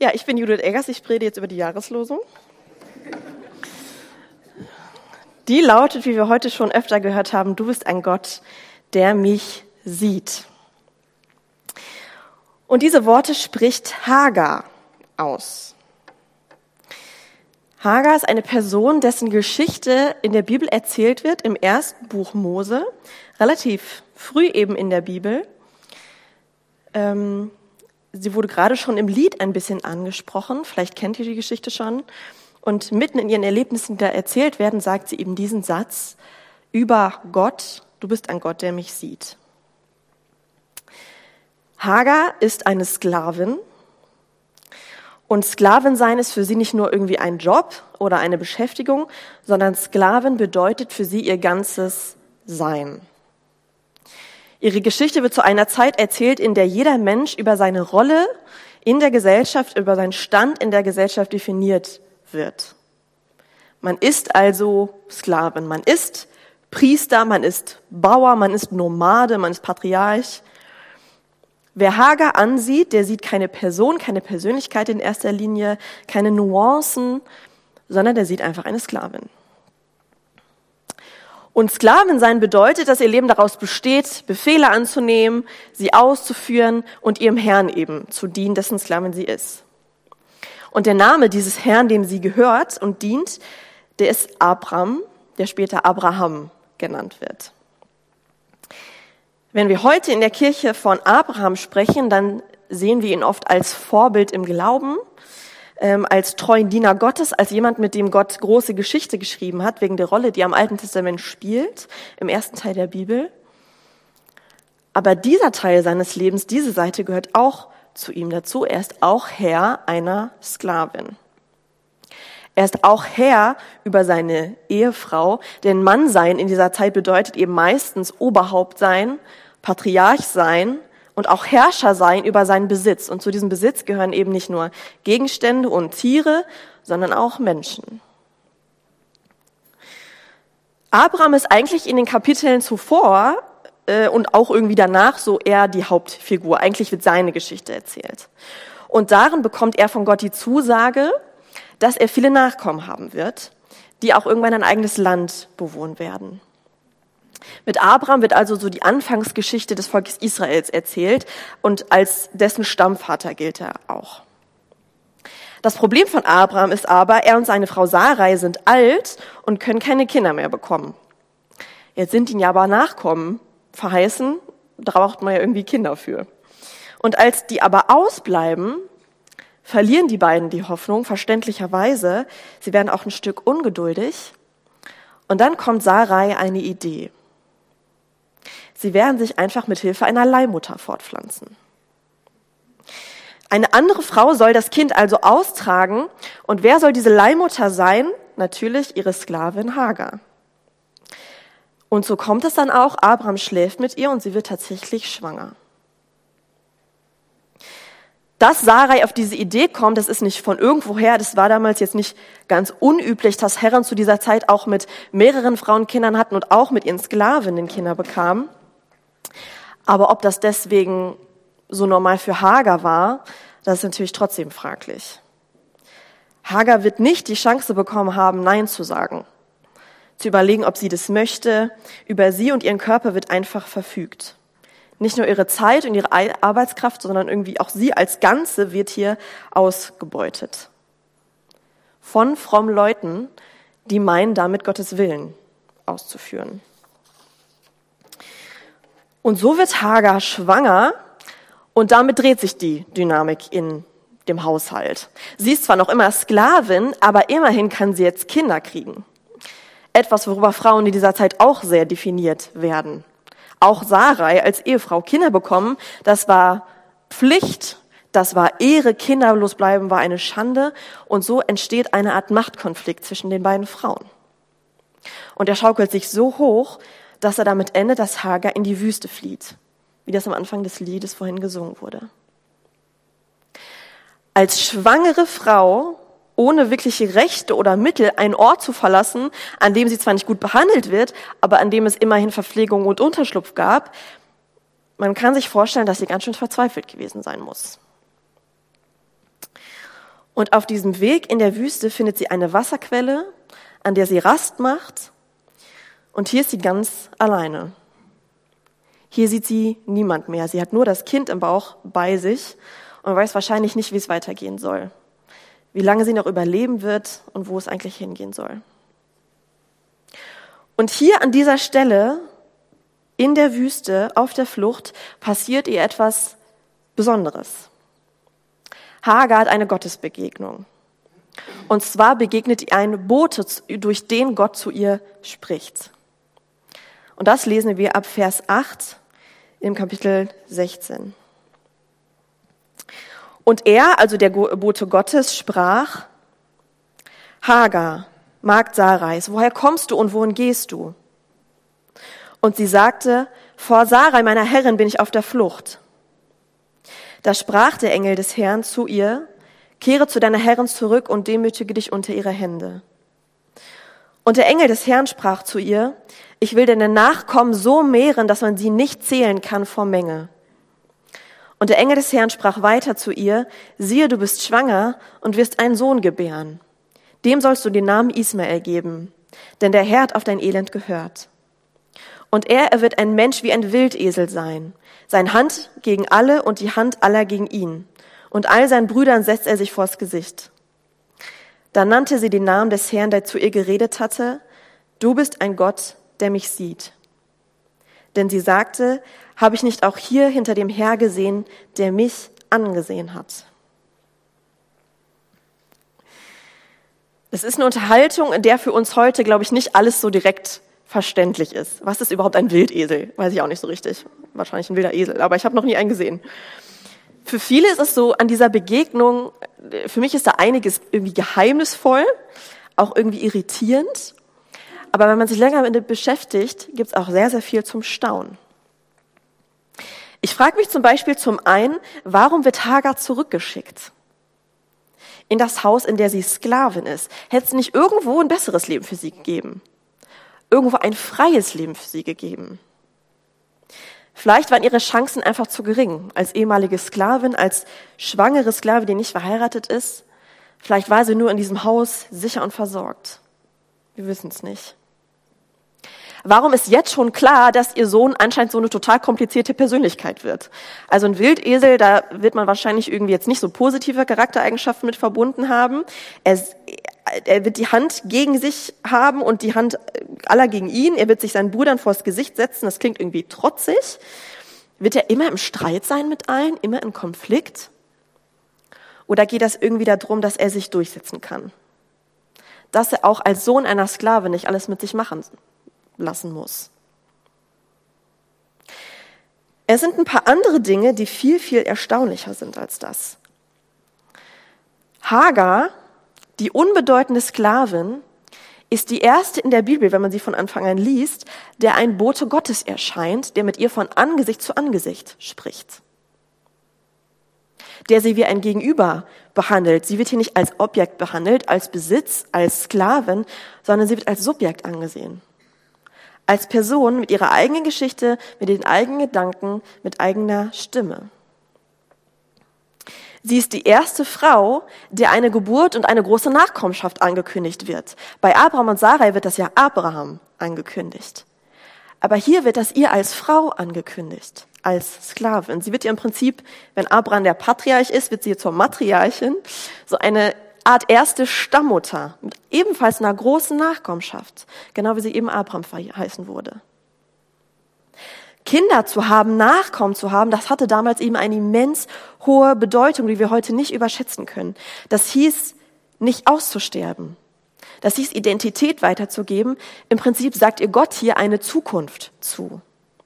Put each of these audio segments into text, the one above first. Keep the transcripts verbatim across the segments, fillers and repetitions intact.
Ja, ich bin Judith Eggers, ich predige jetzt über die Jahreslosung. Die lautet, wie wir heute schon öfter gehört haben, du bist ein Gott, der mich sieht. Und diese Worte spricht Hagar aus. Hagar ist eine Person, dessen Geschichte in der Bibel erzählt wird, im ersten Buch Mose, relativ früh eben in der Bibel. Ähm, sie wurde gerade schon im Lied ein bisschen angesprochen, vielleicht kennt ihr die Geschichte schon. Und mitten in ihren Erlebnissen, die da erzählt werden, sagt sie eben diesen Satz über Gott, du bist ein Gott, der mich sieht. Hagar ist eine Sklavin und Sklavin sein ist für sie nicht nur irgendwie ein Job oder eine Beschäftigung, sondern Sklavin bedeutet für sie ihr ganzes Sein. Ihre Geschichte wird zu einer Zeit erzählt, in der jeder Mensch über seine Rolle in der Gesellschaft, über seinen Stand in der Gesellschaft definiert wird. Man ist also Sklavin, man ist Priester, man ist Bauer, man ist Nomade, man ist Patriarch. Wer Hagar ansieht, der sieht keine Person, keine Persönlichkeit in erster Linie, keine Nuancen, sondern der sieht einfach eine Sklavin. Und Sklavin sein bedeutet, dass ihr Leben daraus besteht, Befehle anzunehmen, sie auszuführen und ihrem Herrn eben zu dienen, dessen Sklavin sie ist. Und der Name dieses Herrn, dem sie gehört und dient, der ist Abram, der später Abraham genannt wird. Wenn wir heute in der Kirche von Abraham sprechen, dann sehen wir ihn oft als Vorbild im Glauben, ähm, als treuen Diener Gottes, als jemand, mit dem Gott große Geschichte geschrieben hat, wegen der Rolle, die er im Alten Testament spielt, im ersten Teil der Bibel. Aber dieser Teil seines Lebens, diese Seite gehört auch zu ihm dazu. Er ist auch Herr einer Sklavin. Er ist auch Herr über seine Ehefrau, denn Mannsein in dieser Zeit bedeutet eben meistens Oberhaupt sein, Patriarch sein und auch Herrscher sein über seinen Besitz. Und zu diesem Besitz gehören eben nicht nur Gegenstände und Tiere, sondern auch Menschen. Abraham ist eigentlich in den Kapiteln zuvor äh, und auch irgendwie danach so eher die Hauptfigur. Eigentlich wird seine Geschichte erzählt. Und darin bekommt er von Gott die Zusage, dass er viele Nachkommen haben wird, die auch irgendwann ein eigenes Land bewohnen werden. Mit Abraham wird also so die Anfangsgeschichte des Volkes Israels erzählt und als dessen Stammvater gilt er auch. Das Problem von Abraham ist aber, er und seine Frau Sarai sind alt und können keine Kinder mehr bekommen. Jetzt sind ihnen ja aber Nachkommen verheißen, da braucht man ja irgendwie Kinder für. Und als die aber ausbleiben, verlieren die beiden die Hoffnung, verständlicherweise. Sie werden auch ein Stück ungeduldig. Und dann kommt Sarai eine Idee. Sie werden sich einfach mit Hilfe einer Leihmutter fortpflanzen. Eine andere Frau soll das Kind also austragen. Und wer soll diese Leihmutter sein? Natürlich ihre Sklavin Hagar. Und so kommt es dann auch. Abraham schläft mit ihr und sie wird tatsächlich schwanger. Dass Sarai auf diese Idee kommt, das ist nicht von irgendwoher, das war damals jetzt nicht ganz unüblich, dass Herren zu dieser Zeit auch mit mehreren Frauen Kindern hatten und auch mit ihren Sklavinnen Kinder bekamen. Aber ob das deswegen so normal für Hagar war, das ist natürlich trotzdem fraglich. Hagar wird nicht die Chance bekommen haben, Nein zu sagen, zu überlegen, ob sie das möchte. Über sie und ihren Körper wird einfach verfügt. Nicht nur ihre Zeit und ihre Arbeitskraft, sondern irgendwie auch sie als Ganze wird hier ausgebeutet. Von frommen Leuten, die meinen, damit Gottes Willen auszuführen. Und so wird Hagar schwanger und damit dreht sich die Dynamik in dem Haushalt. Sie ist zwar noch immer Sklavin, aber immerhin kann sie jetzt Kinder kriegen. Etwas, worüber Frauen in dieser Zeit auch sehr definiert werden. Auch Sarai als Ehefrau Kinder bekommen, das war Pflicht, das war Ehre, kinderlos bleiben war eine Schande und so entsteht eine Art Machtkonflikt zwischen den beiden Frauen. Und er schaukelt sich so hoch, dass er damit endet, dass Hagar in die Wüste flieht, wie das am Anfang des Liedes vorhin gesungen wurde. Als schwangere Frau ohne wirkliche Rechte oder Mittel einen Ort zu verlassen, an dem sie zwar nicht gut behandelt wird, aber an dem es immerhin Verpflegung und Unterschlupf gab, man kann sich vorstellen, dass sie ganz schön verzweifelt gewesen sein muss. Und auf diesem Weg in der Wüste findet sie eine Wasserquelle, an der sie Rast macht. Und hier ist sie ganz alleine. Hier sieht sie niemand mehr. Sie hat nur das Kind im Bauch bei sich und weiß wahrscheinlich nicht, wie es weitergehen soll. Wie lange sie noch überleben wird und wo es eigentlich hingehen soll. Und hier an dieser Stelle, in der Wüste, auf der Flucht, passiert ihr etwas Besonderes. Hagar hat eine Gottesbegegnung. Und zwar begegnet ihr ein Bote, durch den Gott zu ihr spricht. Und das lesen wir ab Vers acht im Kapitel sechzehn. Und er, also der Bote Gottes, sprach: Hagar, Magd Sarais, woher kommst du und wohin gehst du? Und sie sagte: Vor Sarai, meiner Herrin, bin ich auf der Flucht. Da sprach der Engel des Herrn zu ihr: Kehre zu deiner Herrin zurück und demütige dich unter ihre Hände. Und der Engel des Herrn sprach zu ihr: Ich will deine Nachkommen so mehren, dass man sie nicht zählen kann vor Menge. Und der Engel des Herrn sprach weiter zu ihr: Siehe, du bist schwanger und wirst einen Sohn gebären. Dem sollst du den Namen Ismael geben, denn der Herr hat auf dein Elend gehört. Und er, er wird ein Mensch wie ein Wildesel sein, seine Hand gegen alle und die Hand aller gegen ihn. Und all seinen Brüdern setzt er sich vors Gesicht. Da nannte sie den Namen des Herrn, der zu ihr geredet hatte: Du bist ein Gott, der mich sieht. Denn sie sagte: Habe ich nicht auch hier hinter dem Herr gesehen, der mich angesehen hat? Es ist eine Unterhaltung, in der für uns heute, glaube ich, nicht alles so direkt verständlich ist. Was ist überhaupt ein Wildesel? Weiß ich auch nicht so richtig. Wahrscheinlich ein wilder Esel, aber ich habe noch nie einen gesehen. Für viele ist es so, an dieser Begegnung, für mich ist da einiges irgendwie geheimnisvoll, auch irgendwie irritierend. Aber wenn man sich länger damit beschäftigt, gibt es auch sehr, sehr viel zum Staunen. Ich frage mich zum Beispiel zum einen, warum wird Hagar zurückgeschickt? In das Haus, in der sie Sklavin ist. Hätte es nicht irgendwo ein besseres Leben für sie gegeben? Irgendwo ein freies Leben für sie gegeben? Vielleicht waren ihre Chancen einfach zu gering. Als ehemalige Sklavin, als schwangere Sklavin, die nicht verheiratet ist. Vielleicht war sie nur in diesem Haus sicher und versorgt. Wir wissen es nicht. Warum ist jetzt schon klar, dass ihr Sohn anscheinend so eine total komplizierte Persönlichkeit wird? Also ein Wildesel, da wird man wahrscheinlich irgendwie jetzt nicht so positive Charaktereigenschaften mit verbunden haben. Er, er wird die Hand gegen sich haben und die Hand aller gegen ihn. Er wird sich seinen Brüdern vors Gesicht setzen. Das klingt irgendwie trotzig. Wird er immer im Streit sein mit allen? Immer in Konflikt? Oder geht das irgendwie darum, dass er sich durchsetzen kann? Dass er auch als Sohn einer Sklavin nicht alles mit sich machen lassen muss. Es sind ein paar andere Dinge, die viel, viel erstaunlicher sind als das. Hagar, die unbedeutende Sklavin, ist die erste in der Bibel, wenn man sie von Anfang an liest, der ein Bote Gottes erscheint, der mit ihr von Angesicht zu Angesicht spricht. Der sie wie ein Gegenüber behandelt. Sie wird hier nicht als Objekt behandelt, als Besitz, als Sklavin, sondern sie wird als Subjekt angesehen. Als Person mit ihrer eigenen Geschichte, mit den eigenen Gedanken, mit eigener Stimme. Sie ist die erste Frau, der eine Geburt und eine große Nachkommenschaft angekündigt wird. Bei Abraham und Sarai wird das ja Abraham angekündigt. Aber hier wird das ihr als Frau angekündigt, als Sklavin. Sie wird ihr im Prinzip, wenn Abraham der Patriarch ist, wird sie zur Matriarchin, so eine Art erste Stammmutter, mit ebenfalls einer großen Nachkommenschaft, genau wie sie eben Abraham verheißen wurde. Kinder zu haben, Nachkommen zu haben, das hatte damals eben eine immens hohe Bedeutung, die wir heute nicht überschätzen können. Das hieß, nicht auszusterben. Das hieß, Identität weiterzugeben. Im Prinzip sagt ihr Gott hier eine Zukunft zu.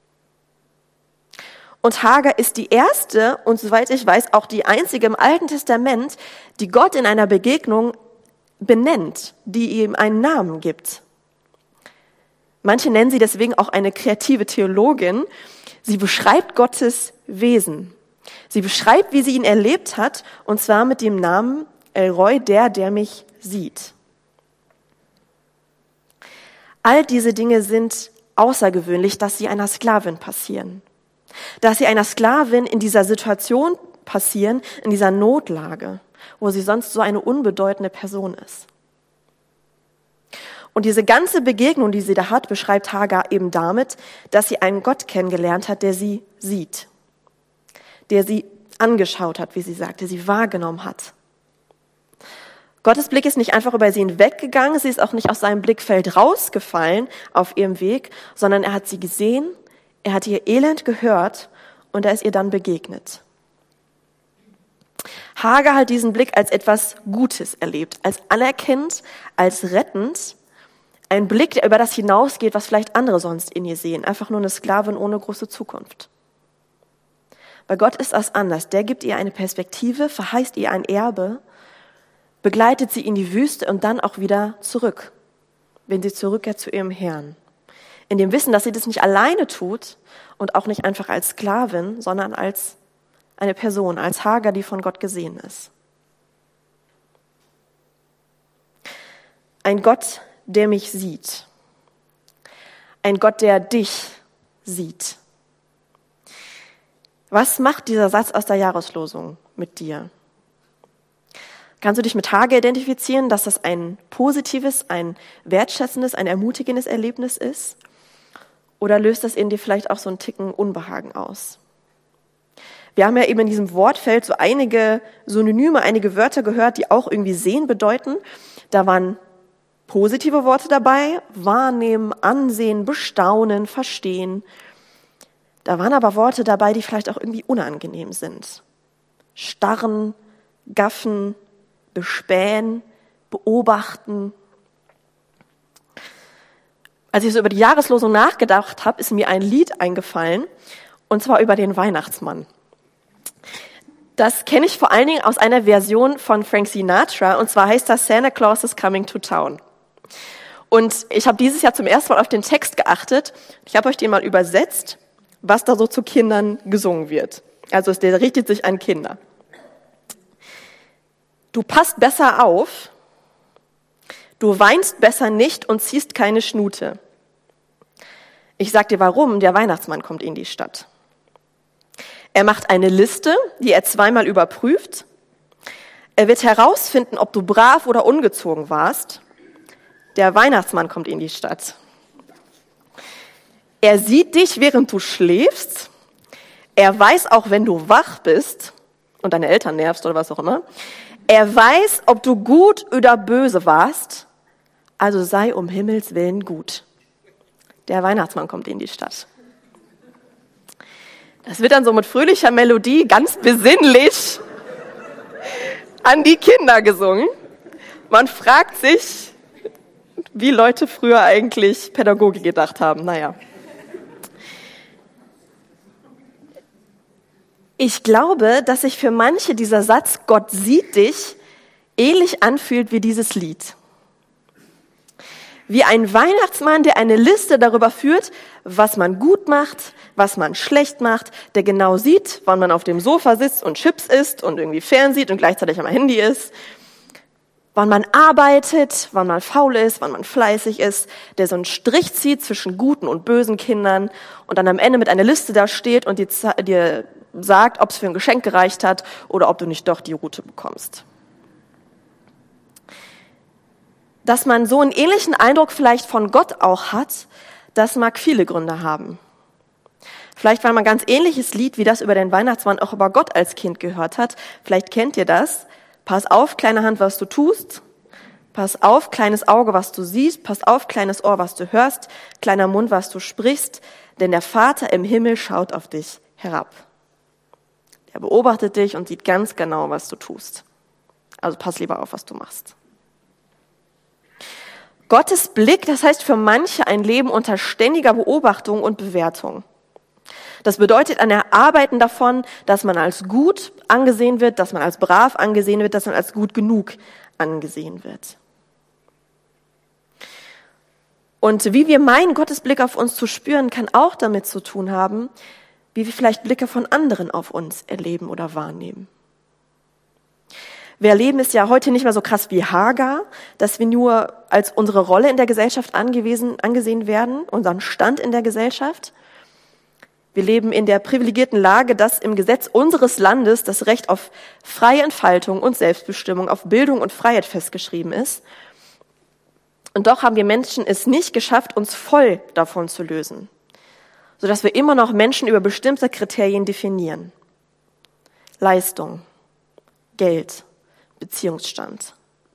Und Hagar ist die erste und soweit ich weiß auch die einzige im Alten Testament, die Gott in einer Begegnung benennt, die ihm einen Namen gibt. Manche nennen sie deswegen auch eine kreative Theologin. Sie beschreibt Gottes Wesen. Sie beschreibt, wie sie ihn erlebt hat, und zwar mit dem Namen El Roi, der, der mich sieht. All diese Dinge sind außergewöhnlich, dass sie einer Sklavin passieren. Dass sie einer Sklavin in dieser Situation passieren in dieser Notlage, wo sie sonst so eine unbedeutende Person ist. Und diese ganze Begegnung, die sie da hat, beschreibt Hagar eben damit, dass sie einen Gott kennengelernt hat, der sie sieht, der sie angeschaut hat, wie sie sagt, der sie wahrgenommen hat. Gottes Blick ist nicht einfach über sie hinweggegangen, sie ist auch nicht aus seinem Blickfeld rausgefallen auf ihrem Weg, sondern er hat sie gesehen, er hat ihr Elend gehört und er ist ihr dann begegnet. Hagar hat diesen Blick als etwas Gutes erlebt, als anerkennend, als rettend. Ein Blick, der über das hinausgeht, was vielleicht andere sonst in ihr sehen. Einfach nur eine Sklavin ohne große Zukunft. Bei Gott ist das anders. Der gibt ihr eine Perspektive, verheißt ihr ein Erbe, begleitet sie in die Wüste und dann auch wieder zurück, wenn sie zurückkehrt zu ihrem Herrn. In dem Wissen, dass sie das nicht alleine tut und auch nicht einfach als Sklavin, sondern als eine Person, als Hagar, die von Gott gesehen ist. Ein Gott, der mich sieht. Ein Gott, der dich sieht. Was macht dieser Satz aus der Jahreslosung mit dir? Kannst du dich mit Hagar identifizieren, dass das ein positives, ein wertschätzendes, ein ermutigendes Erlebnis ist? Oder löst das in dir vielleicht auch so einen Ticken Unbehagen aus? Wir haben ja eben in diesem Wortfeld so einige Synonyme, einige Wörter gehört, die auch irgendwie sehen bedeuten. Da waren positive Worte dabei, wahrnehmen, ansehen, bestaunen, verstehen. Da waren aber Worte dabei, die vielleicht auch irgendwie unangenehm sind. Starren, gaffen, bespähen, beobachten. Als ich so über die Jahreslosung nachgedacht habe, ist mir ein Lied eingefallen, und zwar über den Weihnachtsmann. Das kenne ich vor allen Dingen aus einer Version von Frank Sinatra, und zwar heißt das Santa Claus is Coming to Town. Und ich habe dieses Jahr zum ersten Mal auf den Text geachtet. Ich habe euch den mal übersetzt, was da so zu Kindern gesungen wird. Also der richtet sich an Kinder. Du passt besser auf, du weinst besser nicht und ziehst keine Schnute. Ich sag dir warum, der Weihnachtsmann kommt in die Stadt. Er macht eine Liste, die er zweimal überprüft. Er wird herausfinden, ob du brav oder ungezogen warst. Der Weihnachtsmann kommt in die Stadt. Er sieht dich, während du schläfst. Er weiß auch, wenn du wach bist und deine Eltern nervst oder was auch immer. Er weiß, ob du gut oder böse warst. Also sei um Himmels Willen gut. Der Weihnachtsmann kommt in die Stadt. Das wird dann so mit fröhlicher Melodie, ganz besinnlich an die Kinder gesungen. Man fragt sich, wie Leute früher eigentlich Pädagogik gedacht haben. Naja. Ich glaube, dass sich für manche dieser Satz, Gott sieht dich, ähnlich anfühlt wie dieses Lied. Wie ein Weihnachtsmann, der eine Liste darüber führt, was man gut macht, was man schlecht macht, der genau sieht, wann man auf dem Sofa sitzt und Chips isst und irgendwie fernsieht und gleichzeitig am Handy ist, wann man arbeitet, wann man faul ist, wann man fleißig ist, der so einen Strich zieht zwischen guten und bösen Kindern und dann am Ende mit einer Liste da steht und dir, dir sagt, ob es für ein Geschenk gereicht hat oder ob du nicht doch die Route bekommst. Dass man so einen ähnlichen Eindruck vielleicht von Gott auch hat, das mag viele Gründe haben. Vielleicht, weil man ein ganz ähnliches Lied wie das über den Weihnachtsmann auch über Gott als Kind gehört hat. Vielleicht kennt ihr das. Pass auf, kleine Hand, was du tust. Pass auf, kleines Auge, was du siehst. Pass auf, kleines Ohr, was du hörst. Kleiner Mund, was du sprichst. Denn der Vater im Himmel schaut auf dich herab. Er beobachtet dich und sieht ganz genau, was du tust. Also pass lieber auf, was du machst. Gottes Blick, das heißt für manche ein Leben unter ständiger Beobachtung und Bewertung. Das bedeutet ein Erarbeiten davon, dass man als gut angesehen wird, dass man als brav angesehen wird, dass man als gut genug angesehen wird. Und wie wir meinen, Gottes Blick auf uns zu spüren, kann auch damit zu tun haben, wie wir vielleicht Blicke von anderen auf uns erleben oder wahrnehmen. Wir erleben es ja heute nicht mehr so krass wie Hagar, dass wir nur als unsere Rolle in der Gesellschaft angewiesen, angesehen werden, unseren Stand in der Gesellschaft. Wir Wir leben in der privilegierten Lage, dass im Gesetz unseres Landes das Recht auf freie Entfaltung und Selbstbestimmung, auf Bildung und Freiheit festgeschrieben ist. Und doch haben wir Menschen es nicht geschafft, uns voll davon zu lösen, sodass wir immer noch Menschen über bestimmte Kriterien definieren. Leistung, Geld, Beziehungsstand.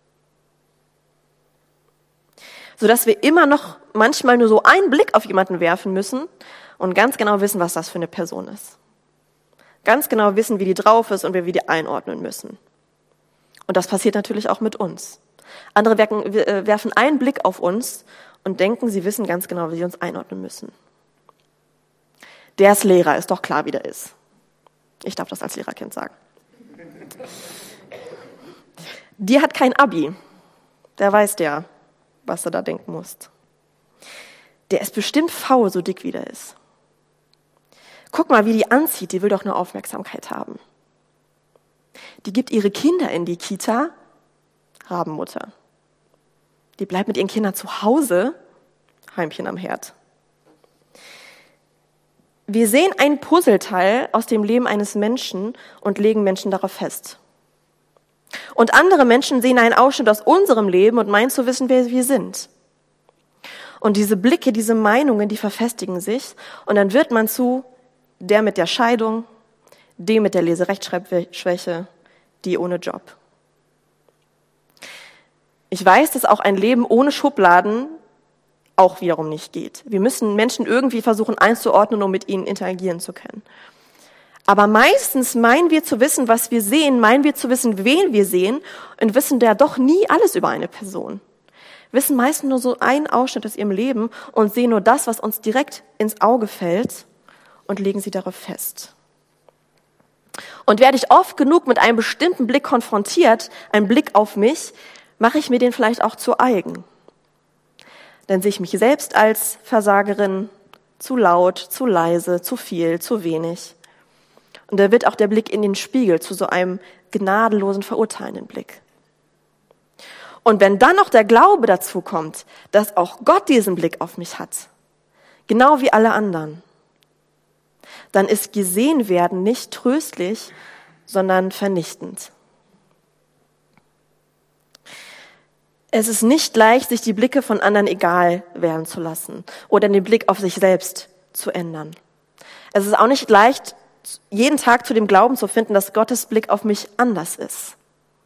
Sodass wir immer noch manchmal nur so einen Blick auf jemanden werfen müssen und ganz genau wissen, was das für eine Person ist. Ganz genau wissen, wie die drauf ist und wie wir die einordnen müssen. Und das passiert natürlich auch mit uns. Andere werfen einen Blick auf uns und denken, sie wissen ganz genau, wie sie uns einordnen müssen. Der ist Lehrer, ist doch klar, wie der ist. Ich darf das als Lehrerkind sagen. Die hat kein Abi. Der weiß der, was du da denken musst. Der ist bestimmt faul, so dick wie der ist. Guck mal, wie die anzieht, die will doch nur Aufmerksamkeit haben. Die gibt ihre Kinder in die Kita, Rabenmutter. Die bleibt mit ihren Kindern zu Hause, Heimchen am Herd. Wir sehen ein Puzzleteil aus dem Leben eines Menschen und legen Menschen darauf fest. Und andere Menschen sehen einen Ausschnitt aus unserem Leben und meinen zu wissen, wer wir sind. Und diese Blicke, diese Meinungen, die verfestigen sich und dann wird man zu der mit der Scheidung, dem mit der Leserechtschreibschwäche, die ohne Job. Ich weiß, dass auch ein Leben ohne Schubladen auch wiederum nicht geht. Wir müssen Menschen irgendwie versuchen einzuordnen, um mit ihnen interagieren zu können. Aber meistens meinen wir zu wissen, was wir sehen, meinen wir zu wissen, wen wir sehen und wissen ja doch nie alles über eine Person. Wissen meistens nur so einen Ausschnitt aus ihrem Leben und sehen nur das, was uns direkt ins Auge fällt und legen sie darauf fest. Und werde ich oft genug mit einem bestimmten Blick konfrontiert, ein Blick auf mich, mache ich mir den vielleicht auch zu eigen. Dann sehe ich mich selbst als Versagerin, zu laut, zu leise, zu viel, zu wenig. Und da wird auch der Blick in den Spiegel zu so einem gnadenlosen, verurteilenden Blick. Und wenn dann noch der Glaube dazu kommt, dass auch Gott diesen Blick auf mich hat, genau wie alle anderen, dann ist gesehen werden nicht tröstlich, sondern vernichtend. Es ist nicht leicht, sich die Blicke von anderen egal werden zu lassen oder den Blick auf sich selbst zu ändern. Es ist auch nicht leicht, jeden Tag zu dem Glauben zu finden, dass Gottes Blick auf mich anders ist.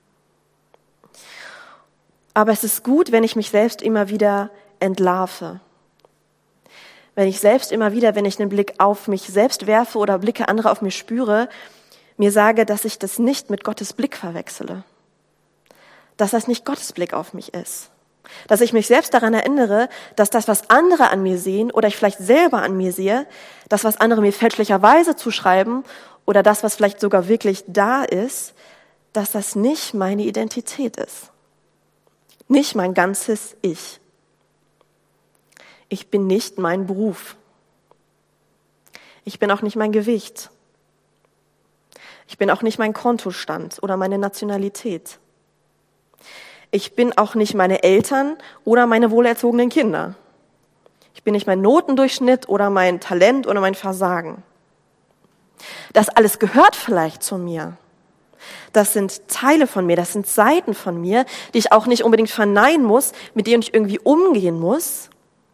Aber es ist gut, wenn ich mich selbst immer wieder entlarve. Wenn ich selbst immer wieder, wenn ich einen Blick auf mich selbst werfe oder Blicke anderer auf mich spüre, mir sage, dass ich das nicht mit Gottes Blick verwechsele. Dass das nicht Gottes Blick auf mich ist. Dass ich mich selbst daran erinnere, dass das, was andere an mir sehen oder ich vielleicht selber an mir sehe, das, was andere mir fälschlicherweise zuschreiben oder das, was vielleicht sogar wirklich da ist, dass das nicht meine Identität ist. Nicht mein ganzes Ich. Ich bin nicht mein Beruf. Ich bin auch nicht mein Gewicht. Ich bin auch nicht mein Kontostand oder meine Nationalität. Ich bin auch nicht meine Eltern oder meine wohlerzogenen Kinder. Ich bin nicht mein Notendurchschnitt oder mein Talent oder mein Versagen. Das alles gehört vielleicht zu mir. Das sind Teile von mir, das sind Seiten von mir, die ich auch nicht unbedingt verneinen muss, mit denen ich irgendwie umgehen muss.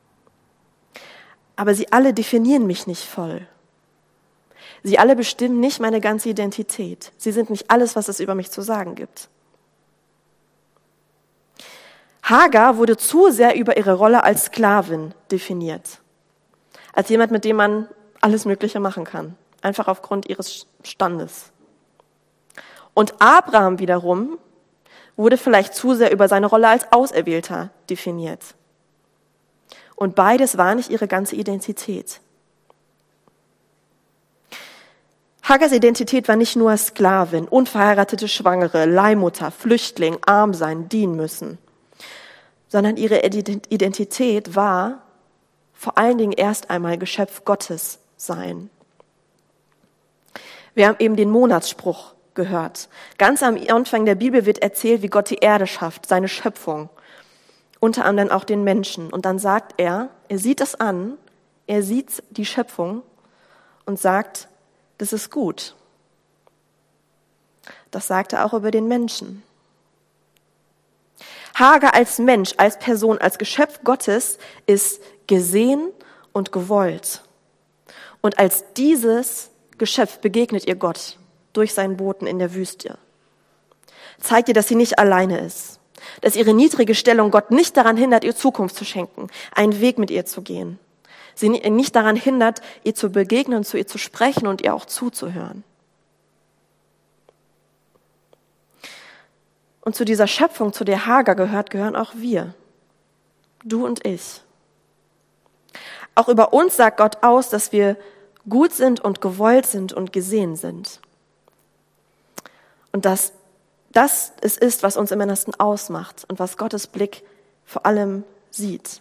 Aber sie alle definieren mich nicht voll. Sie alle bestimmen nicht meine ganze Identität. Sie sind nicht alles, was es über mich zu sagen gibt. Hagar wurde zu sehr über ihre Rolle als Sklavin definiert. Als jemand, mit dem man alles Mögliche machen kann. Einfach aufgrund ihres Standes. Und Abraham wiederum wurde vielleicht zu sehr über seine Rolle als Auserwählter definiert. Und beides war nicht ihre ganze Identität. Hagars Identität war nicht nur Sklavin, unverheiratete Schwangere, Leihmutter, Flüchtling, arm sein, dienen müssen, sondern ihre Identität war vor allen Dingen erst einmal Geschöpf Gottes sein. Wir haben eben den Monatsspruch gehört. Ganz am Anfang der Bibel wird erzählt, wie Gott die Erde schafft, seine Schöpfung. Unter anderem auch den Menschen. Und dann sagt er, er sieht es an, er sieht die Schöpfung und sagt, das ist gut. Das sagt er auch über den Menschen. Hagar als Mensch, als Person, als Geschöpf Gottes ist gesehen und gewollt. Und als dieses Geschöpf begegnet ihr Gott durch seinen Boten in der Wüste. Zeigt ihr, dass sie nicht alleine ist, dass ihre niedrige Stellung Gott nicht daran hindert, ihr Zukunft zu schenken, einen Weg mit ihr zu gehen. Sie nicht daran hindert, ihr zu begegnen, zu ihr zu sprechen und ihr auch zuzuhören. Und zu dieser Schöpfung, zu der Hagar gehört, gehören auch wir. Du und ich. Auch über uns sagt Gott aus, dass wir gut sind und gewollt sind und gesehen sind. Und dass das es ist, was uns im Innersten ausmacht und was Gottes Blick vor allem sieht.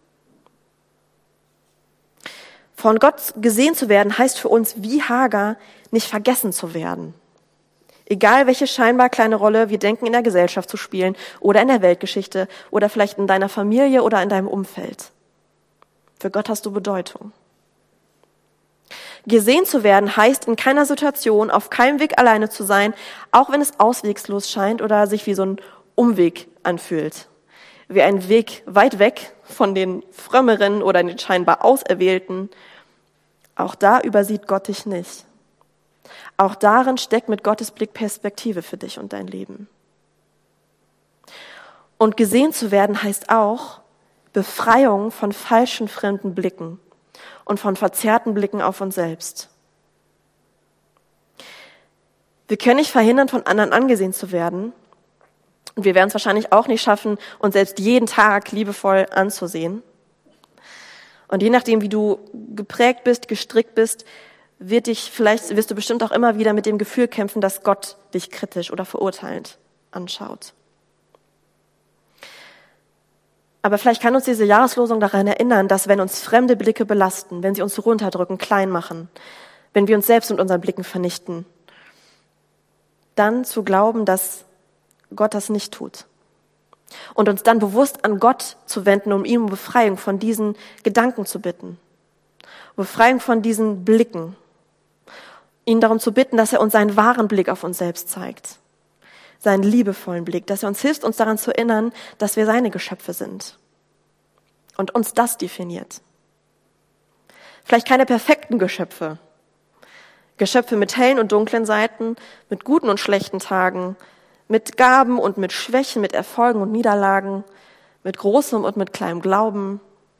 Von Gott gesehen zu werden, heißt für uns wie Hagar nicht vergessen zu werden. Egal welche scheinbar kleine Rolle wir denken in der Gesellschaft zu spielen oder in der Weltgeschichte oder vielleicht in deiner Familie oder in deinem Umfeld. Für Gott hast du Bedeutung. Gesehen zu werden heißt in keiner Situation, auf keinem Weg alleine zu sein, auch wenn es auswegslos scheint oder sich wie so ein Umweg anfühlt. Wie ein Weg weit weg von den Frömmeren oder den scheinbar Auserwählten. Auch da übersieht Gott dich nicht. Auch darin steckt mit Gottes Blick Perspektive für dich und dein Leben. Und gesehen zu werden heißt auch Befreiung von falschen, fremden Blicken und von verzerrten Blicken auf uns selbst. Wir können nicht verhindern, von anderen angesehen zu werden. Und wir werden es wahrscheinlich auch nicht schaffen, uns selbst jeden Tag liebevoll anzusehen. Und je nachdem, wie du geprägt bist, gestrickt bist, wird dich vielleicht, wirst du bestimmt auch immer wieder mit dem Gefühl kämpfen, dass Gott dich kritisch oder verurteilend anschaut. Aber vielleicht kann uns diese Jahreslosung daran erinnern, dass wenn uns fremde Blicke belasten, wenn sie uns runterdrücken, klein machen, wenn wir uns selbst mit unseren Blicken vernichten, dann zu glauben, dass Gott das nicht tut. Und uns dann bewusst an Gott zu wenden, um ihn um Befreiung von diesen Gedanken zu bitten. Befreiung von diesen Blicken. Ihn darum zu bitten, dass er uns seinen wahren Blick auf uns selbst zeigt. Seinen liebevollen Blick, dass er uns hilft, uns daran zu erinnern, dass wir seine Geschöpfe sind. Und uns das definiert. Vielleicht keine perfekten Geschöpfe. Geschöpfe mit hellen und dunklen Seiten, mit guten und schlechten Tagen, mit Gaben und mit Schwächen, mit Erfolgen und Niederlagen, mit großem und mit kleinem Glauben.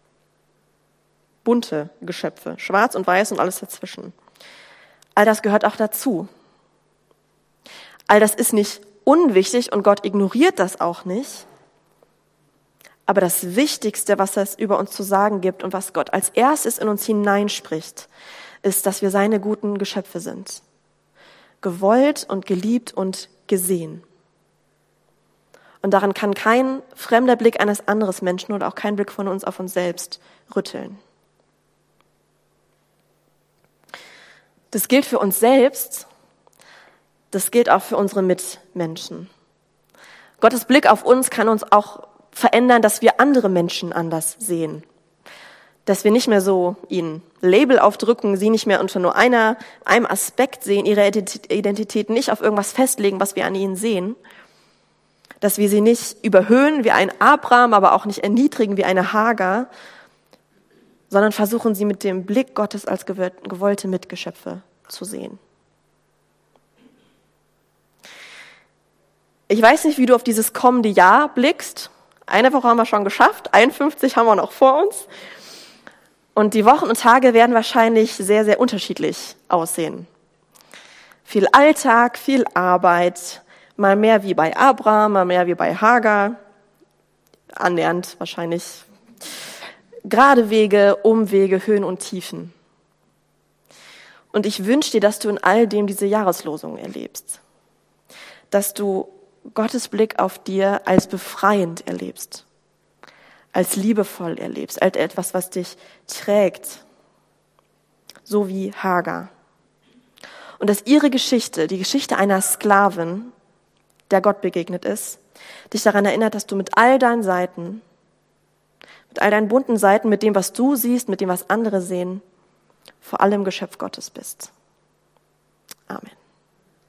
Bunte Geschöpfe, schwarz und weiß und alles dazwischen. All das gehört auch dazu. All das ist nicht unwichtig und Gott ignoriert das auch nicht. Aber das Wichtigste, was es über uns zu sagen gibt und was Gott als erstes in uns hineinspricht, ist, dass wir seine guten Geschöpfe sind. Gewollt und geliebt und gesehen. Und daran kann kein fremder Blick eines anderen Menschen oder auch kein Blick von uns auf uns selbst rütteln. Das gilt für uns selbst, das gilt auch für unsere Mitmenschen. Gottes Blick auf uns kann uns auch verändern, dass wir andere Menschen anders sehen. Dass wir nicht mehr so ihnen Label aufdrücken, sie nicht mehr unter nur einer, einem Aspekt sehen, ihre Identität nicht auf irgendwas festlegen, was wir an ihnen sehen. Dass wir sie nicht überhöhen wie ein Abraham, aber auch nicht erniedrigen wie eine Hagar, sondern versuchen sie mit dem Blick Gottes als gewollte Mitgeschöpfe zu sehen. Ich weiß nicht, wie du auf dieses kommende Jahr blickst. Eine Woche haben wir schon geschafft, einundfünfzig haben wir noch vor uns. Und die Wochen und Tage werden wahrscheinlich sehr, sehr unterschiedlich aussehen. Viel Alltag, viel Arbeit, mal mehr wie bei Abraham, mal mehr wie bei Hagar. Annähernd wahrscheinlich. Gerade Wege, Umwege, Höhen und Tiefen. Und ich wünsche dir, dass du in all dem diese Jahreslosung erlebst. Dass du Gottes Blick auf dir als befreiend erlebst. Als liebevoll erlebst, als etwas, was dich trägt. So wie Hagar. Und dass ihre Geschichte, die Geschichte einer Sklavin, der Gott begegnet ist, dich daran erinnert, dass du mit all deinen Seiten, mit all deinen bunten Seiten, mit dem, was du siehst, mit dem, was andere sehen, vor allem Geschöpf Gottes bist. Amen.